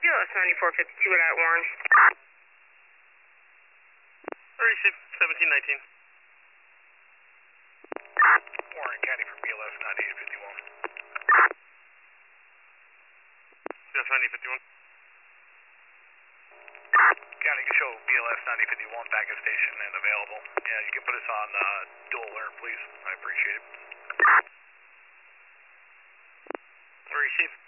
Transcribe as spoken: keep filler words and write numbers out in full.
B L S ninety-four fifty-two at Warren. Receive seventeen nineteen. Warren County for B L S ninety-eight fifty-one. B L S ninety fifty-one. County can show B L S ninety fifty-one back at station and available. Yeah, you can put us on uh, dual alert, please. I appreciate it. Receive.